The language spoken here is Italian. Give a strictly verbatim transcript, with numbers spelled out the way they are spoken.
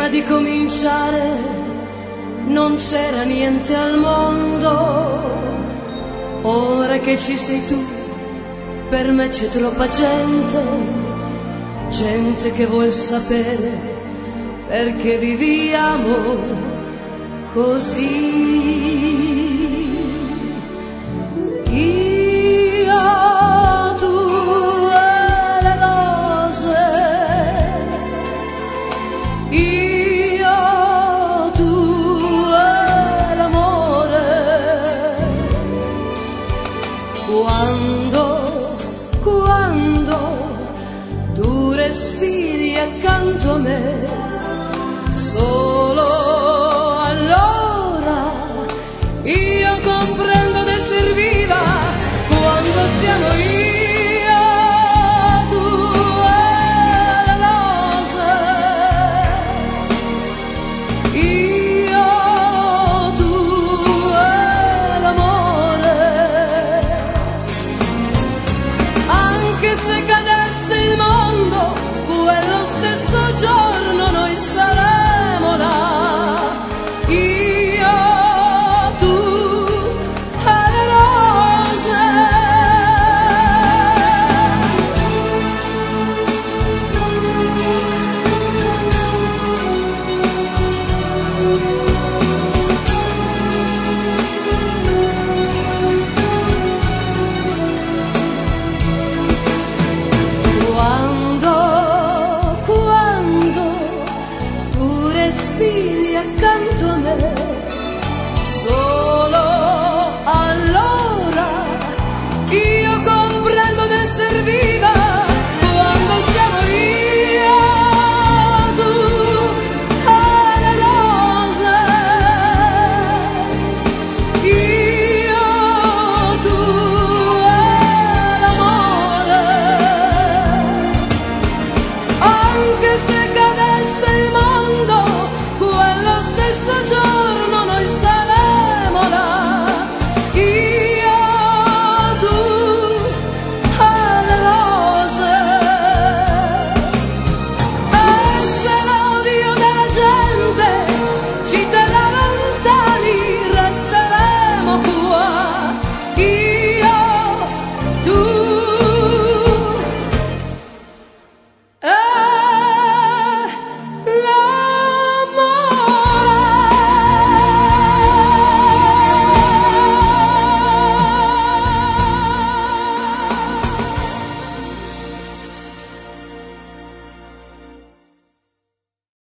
Prima di cominciare non c'era niente al mondo, ora che ci sei tu per me c'è troppa gente, gente che vuol sapere perché viviamo così. Io, tu e le rose, io, tu e l'amore. Quando, quando tu respiri accanto a me, solo allora io comprendo d'esser viva. Quando siamo io, tu e le rose, io, tu e l'amore. Anche se cadesse il mondo, quello stesso giorno